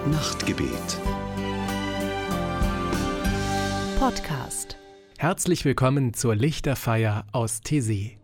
Nachtgebet. Podcast. Herzlich willkommen zur Lichterfeier aus Tessé.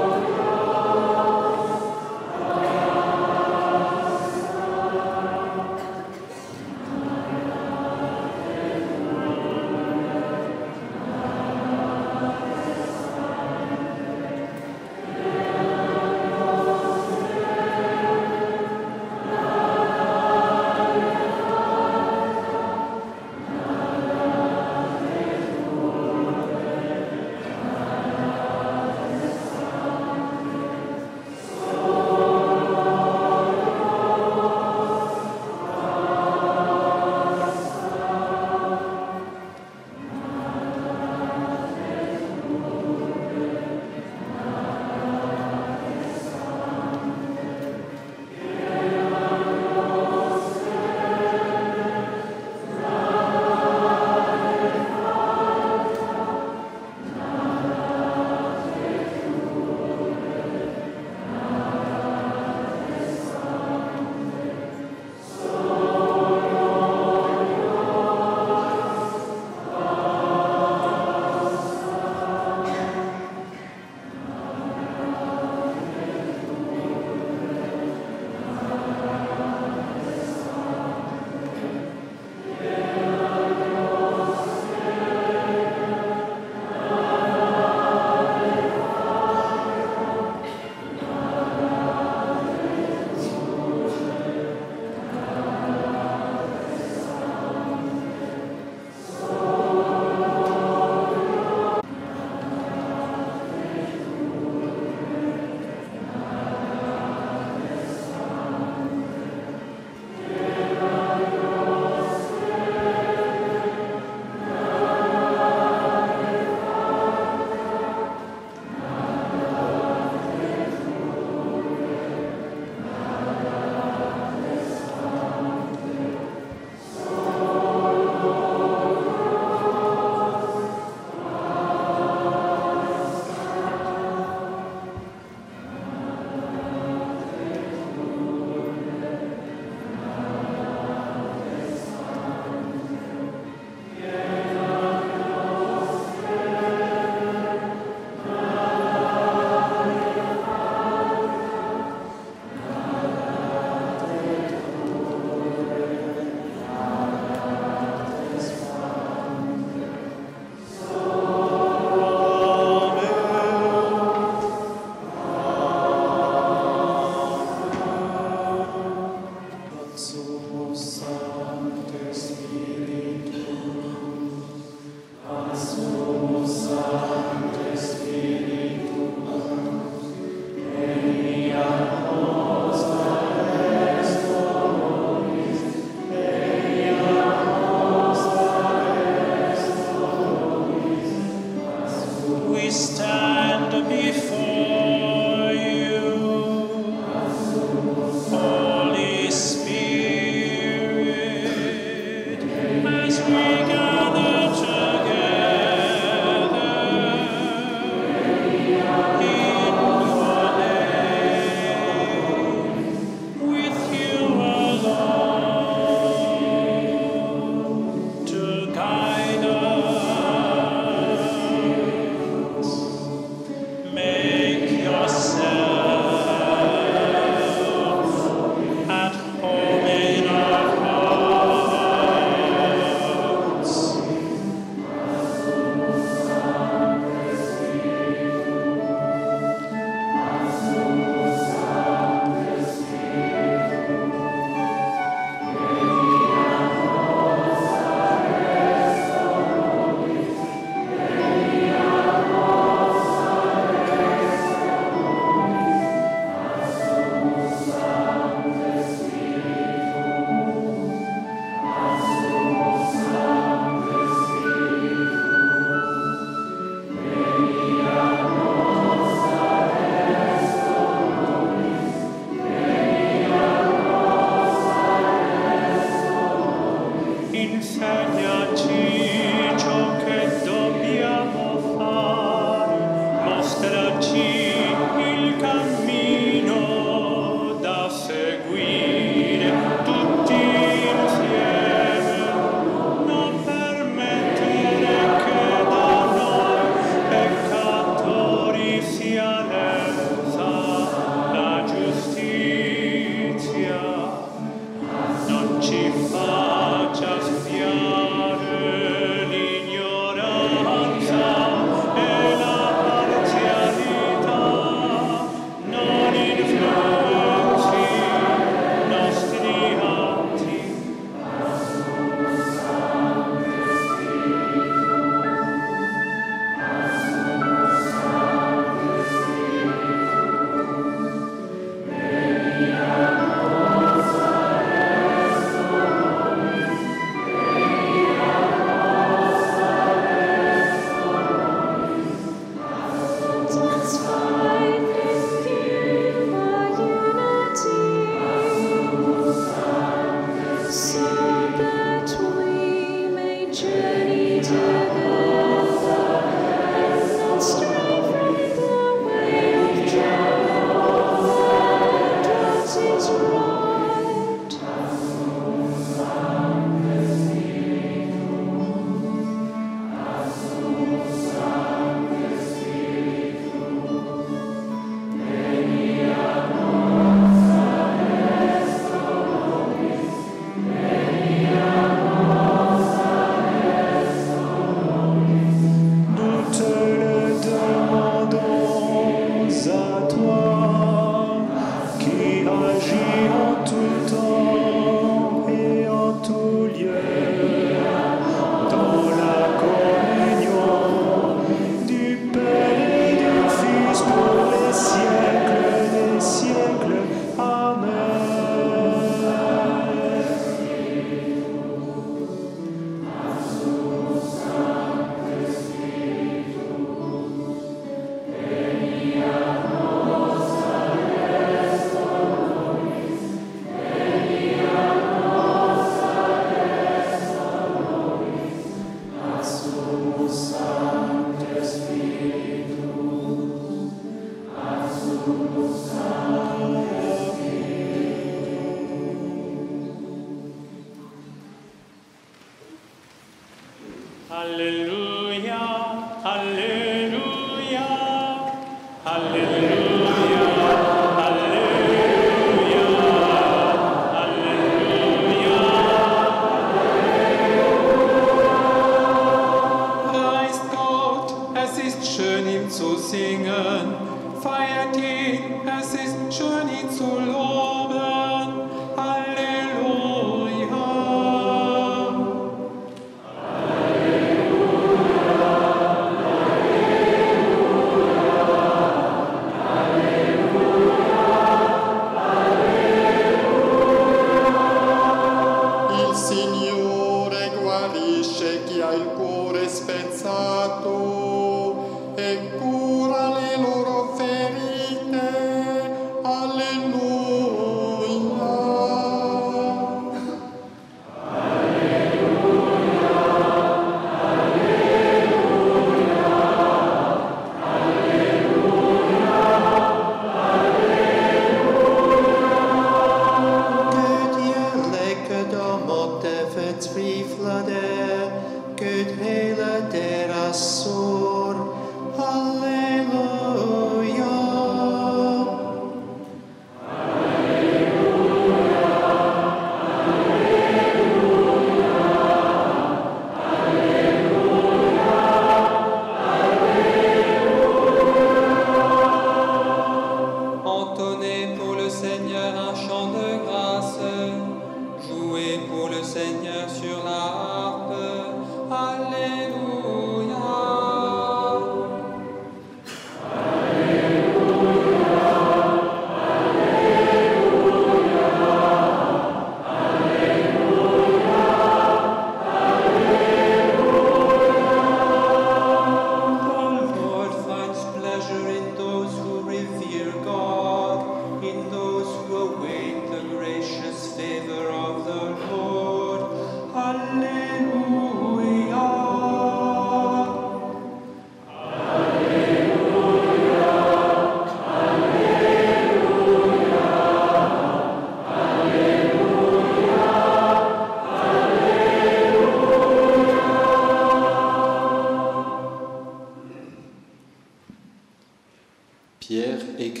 Pierre écrit :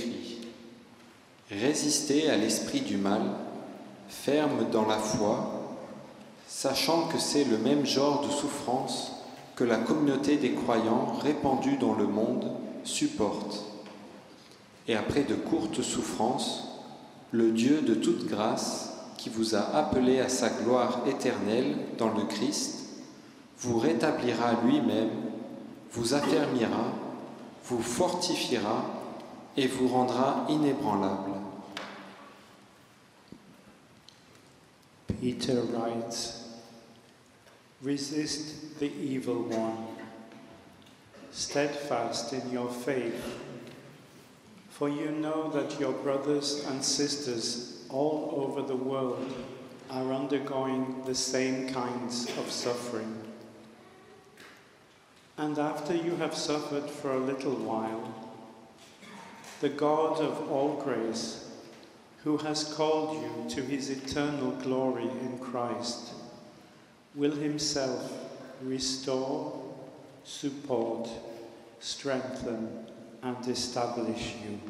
Résistez à l'esprit du mal, ferme dans la foi, sachant que c'est le même genre de souffrance que la communauté des croyants répandue dans le monde supporte. Et après de courtes souffrances, le Dieu de toute grâce, qui vous a appelé à sa gloire éternelle dans le Christ, vous rétablira lui-même, vous affermira, vous fortifiera et vous rendra inébranlable. Peter writes, Resist the evil one, steadfast in your faith, for you know that your brothers and sisters all over the world are undergoing the same kinds of suffering. And after you have suffered for a little while, the God of all grace, who has called you to his eternal glory in Christ, will himself restore, support, strengthen, and establish you.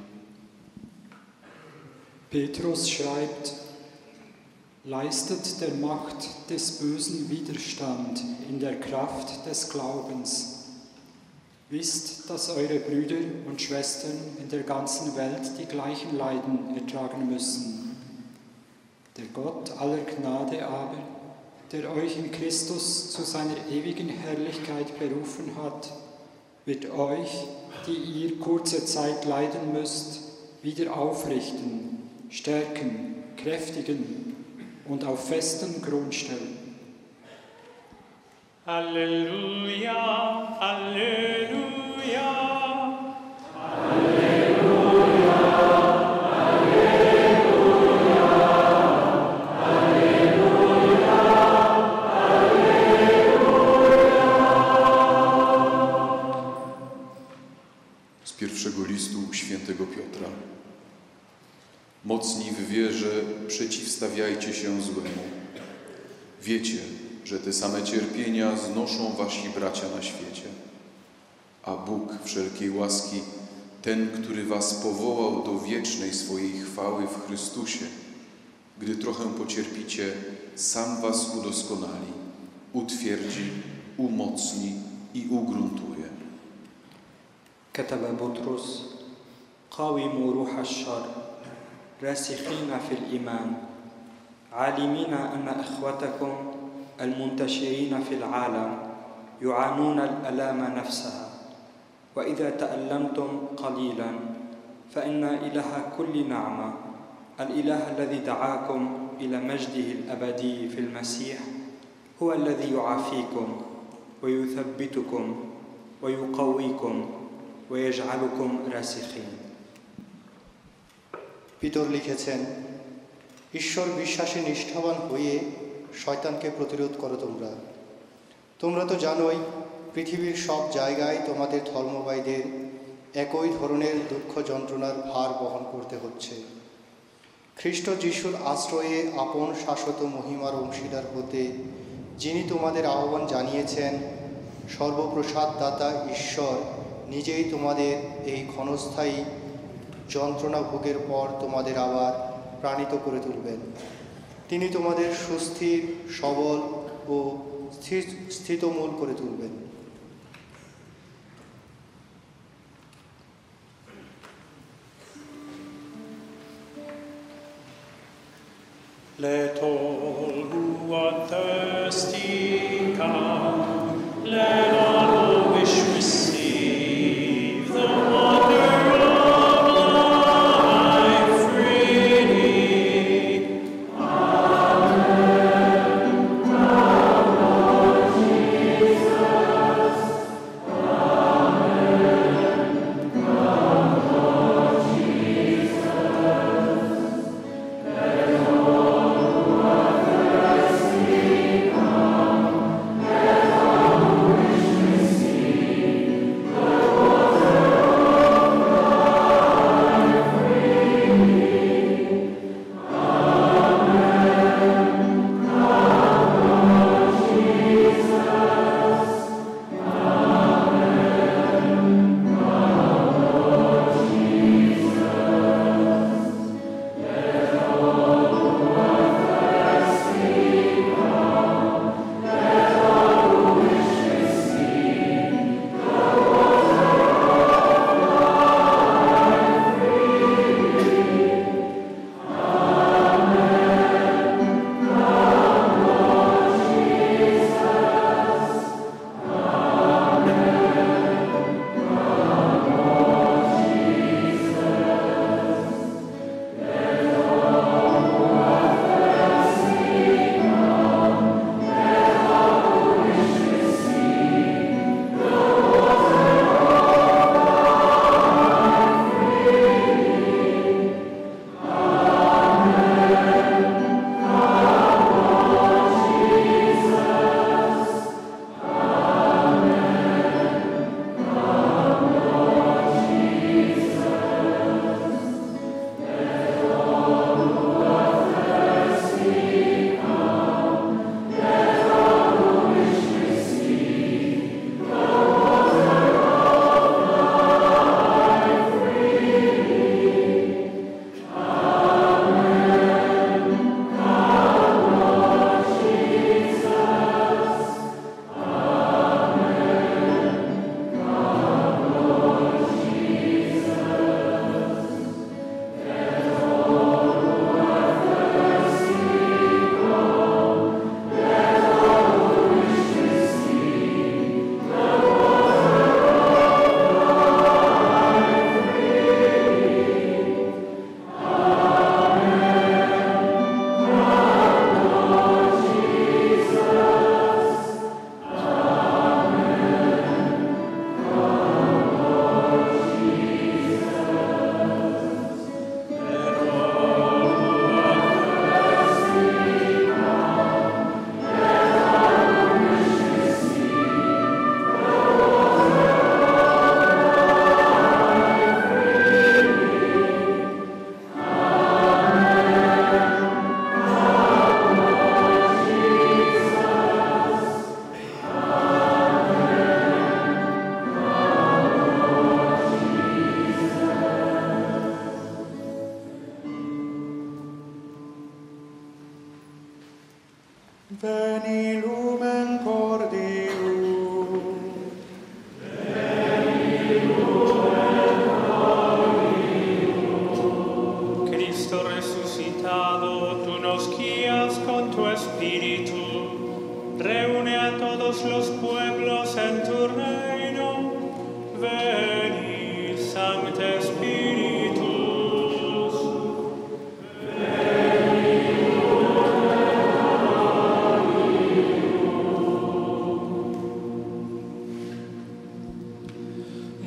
Petrus schreibt: Leistet der Macht des Bösen Widerstand in der Kraft des Glaubens. Wisst, dass eure Brüder und Schwestern in der ganzen Welt die gleichen Leiden ertragen müssen. Der Gott aller Gnade aber, der euch in Christus zu seiner ewigen Herrlichkeit berufen hat, wird euch, die ihr kurze Zeit leiden müsst, wieder aufrichten, stärken, kräftigen und auf festen Grund stellen. Halleluja, Halleluja. Z pierwszego listu świętego Piotra. Mocni w wierze przeciwstawiajcie się złemu. Wiecie, że te same cierpienia znoszą wasi bracia na świecie. A Bóg wszelkiej łaski, ten, który was powołał do wiecznej swojej chwały w Chrystusie, gdy trochę pocierpicie, sam was udoskonali, utwierdzi, umocni i ugruntuje. كتب بطرس: قاوموا روح الشر راسخين في الإيمان عالمين أن إخوتكم المنتشرين في العالم يعانون الآلام نفسها وإذا تألمتم قليلا فإن إله كل نعمة الإله الذي دعاكم إلى مجده الأبدي في المسيح هو الذي يعافيكم ويثبتكم ويقويكم ويجعلكم راسخين. Peter লিখেছেন, ঈশ্বর বিশ্বাসে নিষ্ঠাবান হয়ে শয়তানকে প্রতিরোধ করো তোমরা। তোমরা তো জানোই পৃথিবীর সব জায়গায় তোমাদের ধর্মভাইদের একই ধরনের দুঃখ যন্ত্রণার ভার বহন করতে হচ্ছে। খ্রিস্ট যিশুর আশ্রয়ে আপন শাশ্বত মহিমার অংশীদার হতে যিনি তোমাদের আহ্বান জানিয়েছেন, সর্বপ্রসাদদাতা ঈশ্বর নিজেই তোমাদের এই ক্ষণস্থায়ী যন্ত্রণা ভোগের পর তোমাদের আবার প্রাণিত করে তুলবেন। তিনি তোমাদের সুস্থির, সবল ও স্থিতমূল করে তুলবেন। Let all who are thirsty come, let all who wish receive the water of life freely. Amen. Come, Lord Jesus. Amen. Come, Lord Jesus. Let all who are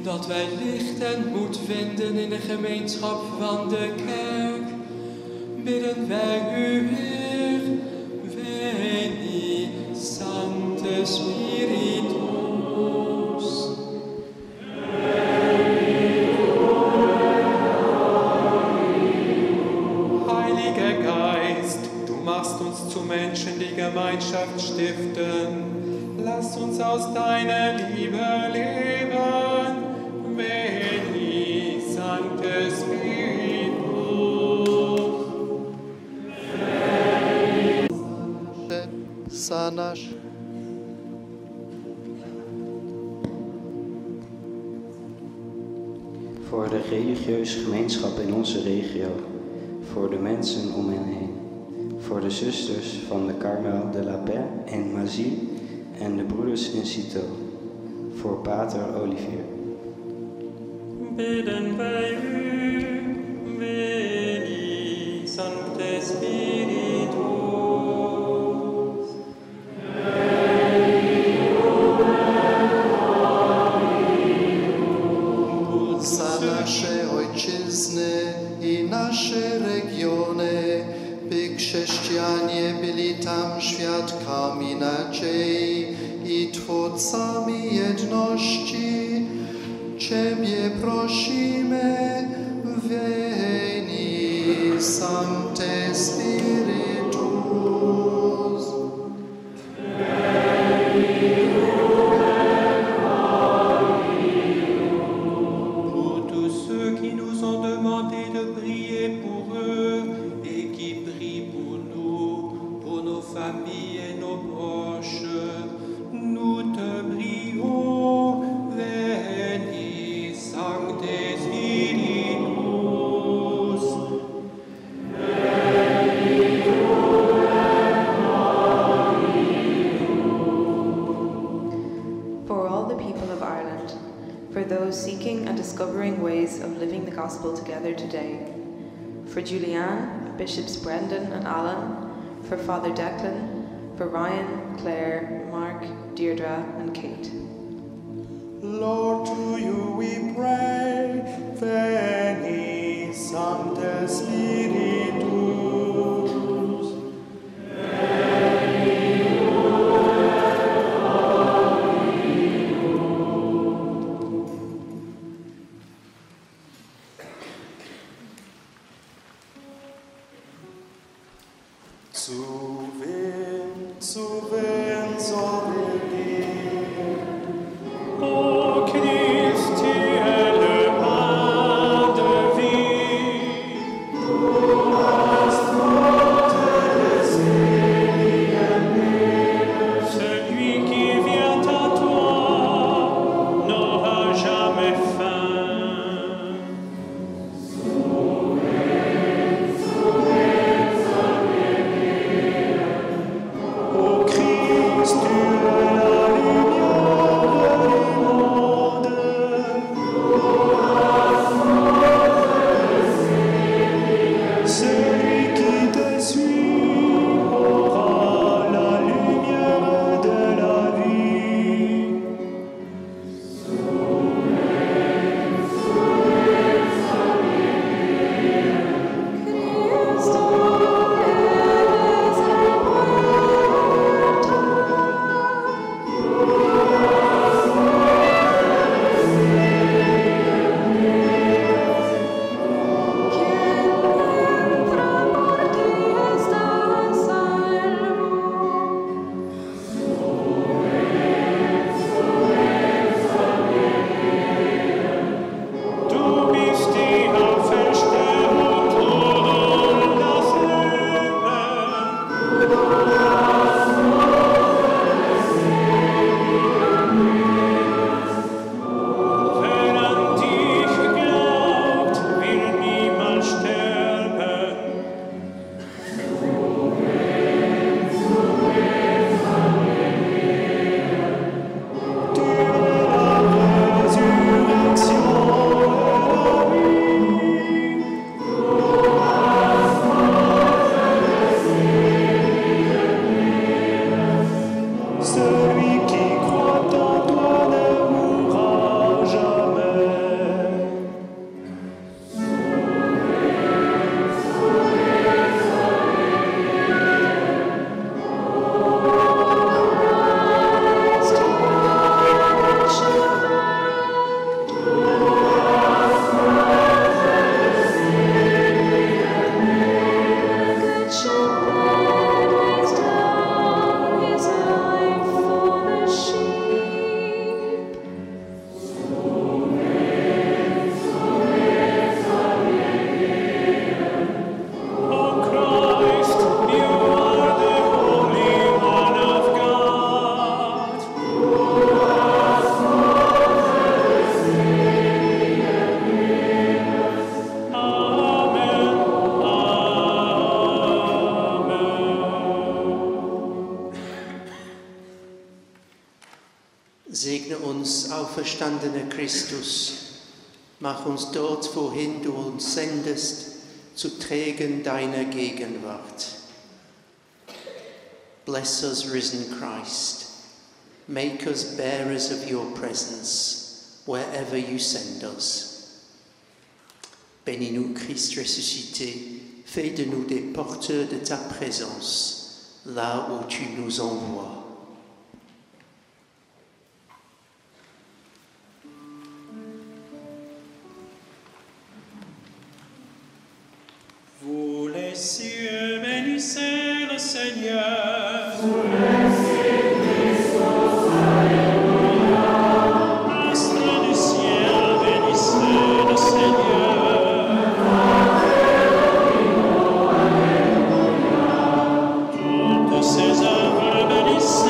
Dat wij licht en moed vinden in de gemeenschap van de kerk, bidden wij u, Heer. Veni, Sancte Spiritus. Heiliger Geist, du machst uns zu Menschen, die Gemeinschaft stiften. Lass uns aus deiner Liebe leben. Veni, Sancte Spiritus. Sanash. Voor de religieuze gemeenschap in onze regio, voor de mensen om hen heen, voor de zusters van de Carmel de la Paix in Mazie en de broeders in Citeaux, voor pater Olivier. Bidden wij u, Veni, Sancte Spiritus. Za nasze ojczyzny i nasze regiony, by chrześcijanie byli tam świadkami nadziei i twórcami jedności. Ciebie prosimy, Veni, Sancte Spiritus. Pour tous ceux qui nous ont demandé de prier pour eux et qui prient pour nous, pour nos familles et nos proches, nous te prions, Veni, Sancte Spiritus. For all the people of Ireland, for those seeking and discovering ways of living the gospel together today, for Julianne, Bishops Brendan and Alan, for Father Declan, for Ryan, Claire, Mark, Deirdre and Kate. Lord, to you we pray, Veni, Sancte Spiritus. Oh, can you uns, auferstandener Christus. Mach uns dort, wohin du uns sendest, zu Trägern deiner Gegenwart. Bless us, risen Christ. Make us bearers of your presence, wherever you send us. Bénis-nous, Christ ressuscité, fais de nous des porteurs de ta présence, là où tu nous envoies. Vous les cieux, bénissez le Seigneur. Astres du ciel, bénissez le Seigneur. Toutes ses œuvres, bénissez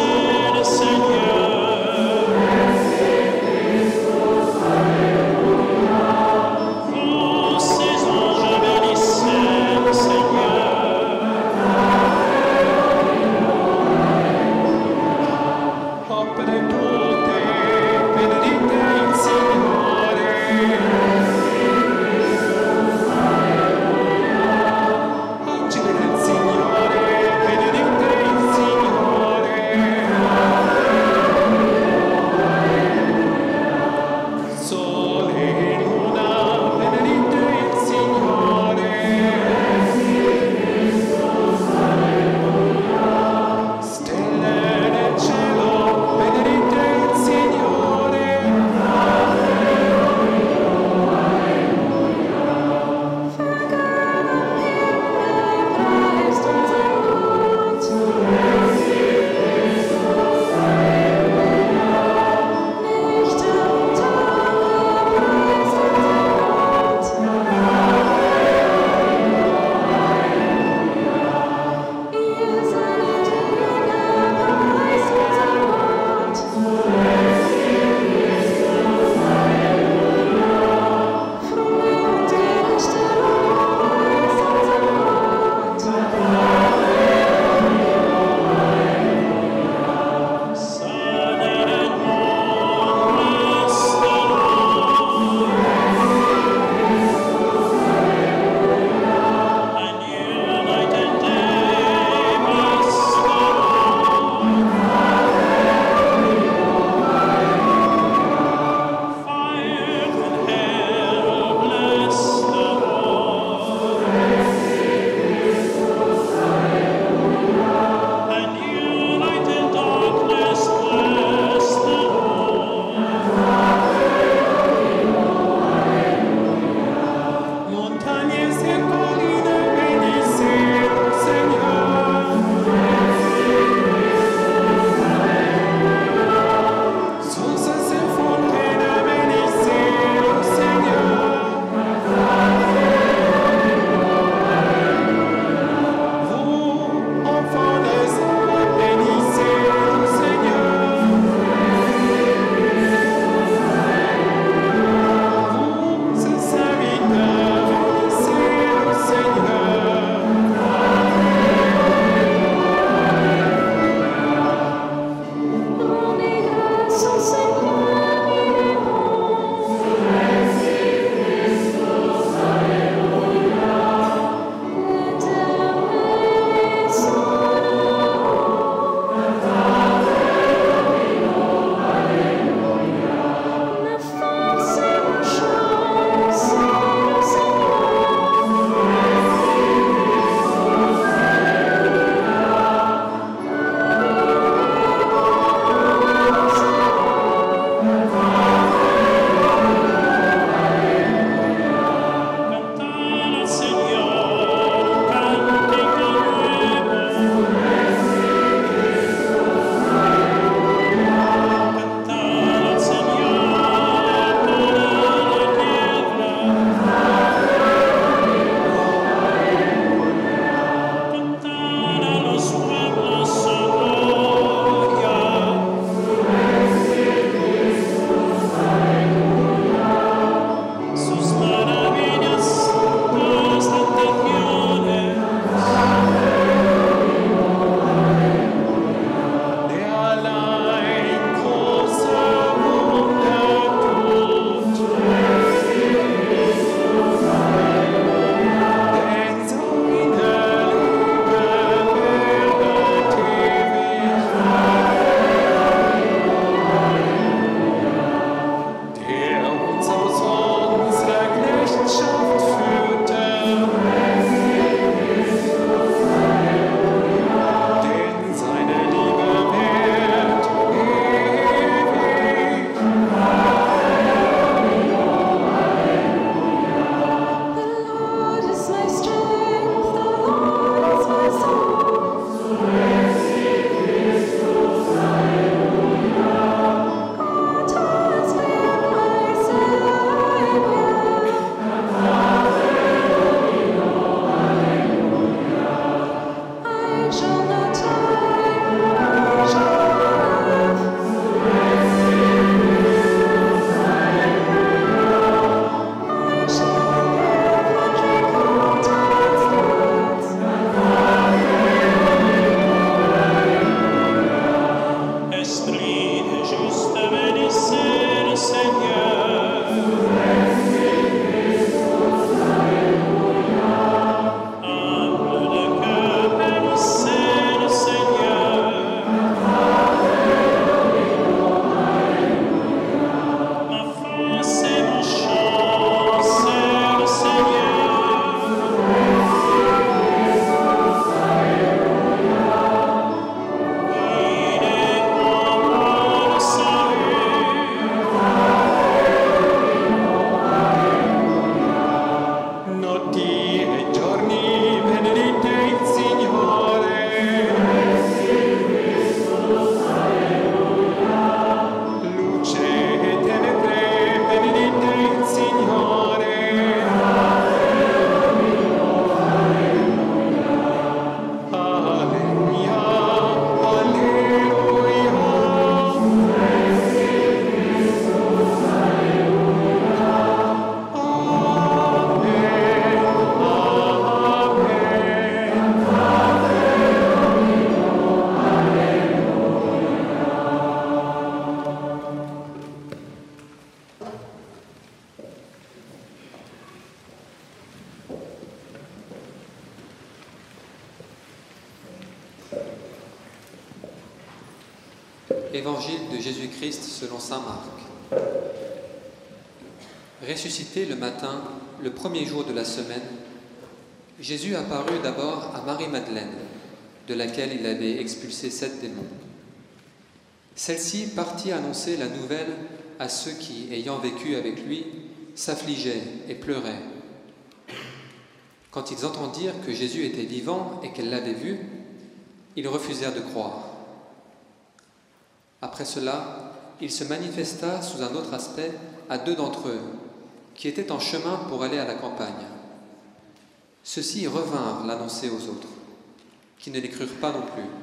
Évangile de Jésus-Christ selon saint Marc. Ressuscité le matin, le premier jour de la semaine, Jésus apparut d'abord à Marie-Madeleine, de laquelle il avait expulsé 7 démons. Celle-ci partit annoncer la nouvelle à ceux qui, ayant vécu avec lui, s'affligeaient et pleuraient. Quand ils entendirent que Jésus était vivant et qu'elle l'avait vu, ils refusèrent de croire. Après cela, il se manifesta sous un autre aspect à 2 d'entre eux, qui étaient en chemin pour aller à la campagne. Ceux-ci revinrent l'annoncer aux autres, qui ne les crurent pas non plus.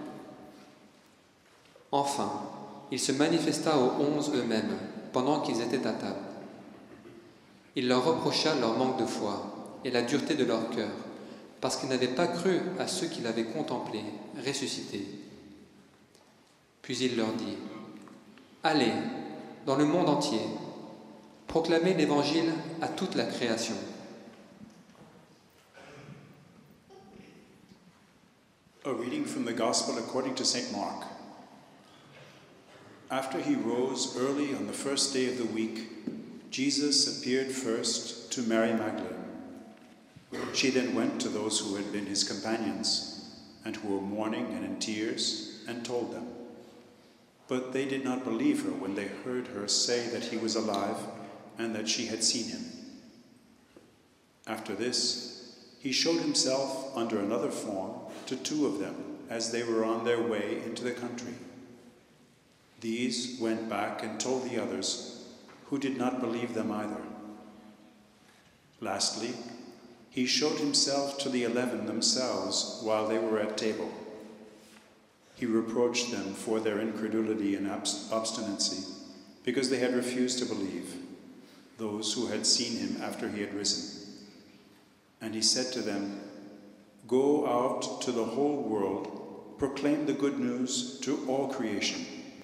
Enfin, il se manifesta aux 11 eux-mêmes, pendant qu'ils étaient à table. Il leur reprocha leur manque de foi et la dureté de leur cœur, parce qu'ils n'avaient pas cru à ceux qui l'avaient contemplé, ressuscité. Puis il leur dit : « Allez, dans le monde entier, proclamez l'Évangile à toute la création. » A reading from the Gospel according to St. Mark. After he rose early on the first day of the week, Jesus appeared first to Mary Magdalene. She then went to those who had been his companions and who were mourning and in tears, and told them. But they did not believe her when they heard her say that he was alive and that she had seen him. After this, he showed himself under another form to 2 of them as they were on their way into the country. These went back and told the others, who did not believe them either. Lastly, he showed himself to the 11 themselves while they were at table. He reproached them for their incredulity and obstinacy, because they had refused to believe, those who had seen him after he had risen. And he said to them, "Go out to the whole world, proclaim the good news to all creation."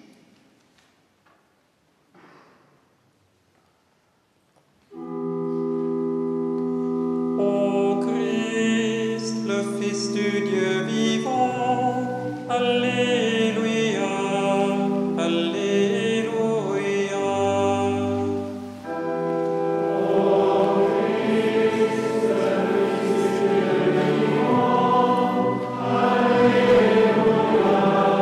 Ô Christ, le Fils du Dieu vivant, Alléluia, Alléluia. Ô Christ, le Fils du Dieu vivant, Alléluia,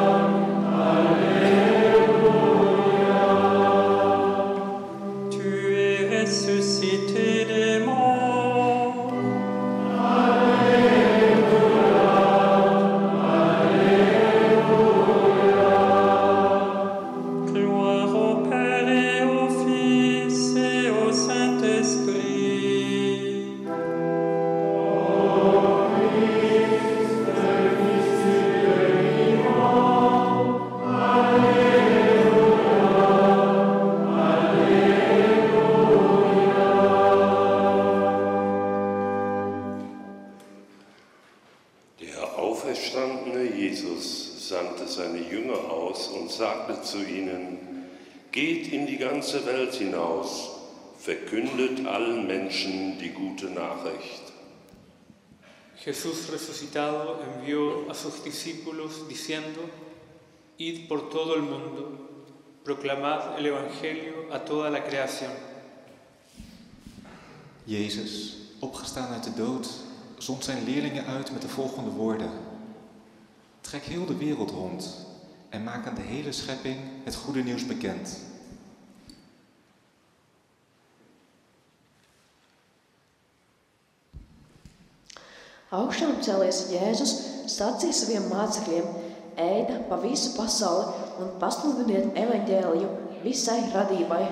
Alléluia. Tu es ressuscité des morts. Zu ihnen: Geht in die ganze Welt hinaus, verkündet allen Menschen die gute Nachricht. Jesús resucitado envió a sus discípulos diciendo: Id por todo el mundo, proclamad el Evangelio a toda la creación. Jezus, opgestaan uit de dood, zond zijn leerlingen uit met de volgende woorden: Trek heel de wereld rond en maak aan de hele schepping het goede nieuws bekend. Augšām cēlies Jēzus sacīja saviem mācekļiem: Ejiet pa visu pasauli un pasludiniet evaņģēliju visai radībai.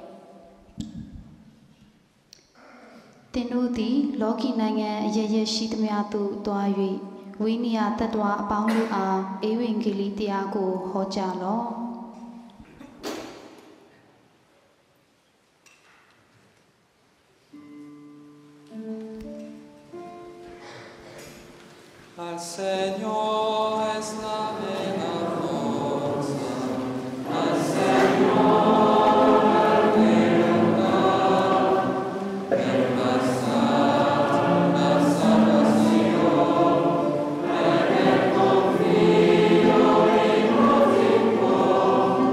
Tenudi loki nanga ye shitmyatu toawi winia tatwa apaunu a evangeli tiago hojalo. Al Señor es la vena fuerza, al Señor la lealtad, el pasar, la salvación, en el confío y no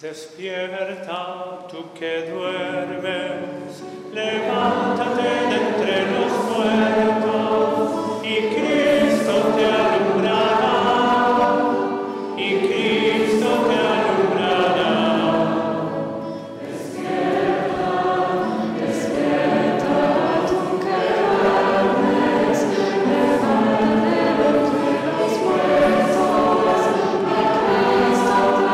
Despierta, tú que duermes, levántate de entre los muertos, y Cristo te alumbrará, y Cristo te alumbrará. Despierta, despierta, tú que duermes, levántate de entre los muertos, y Cristo te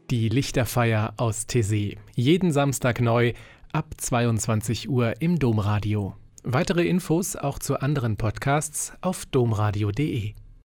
Die Lichterfeier aus Tessé. Jeden Samstag neu ab 22 Uhr im Domradio. Weitere Infos auch zu anderen Podcasts auf domradio.de.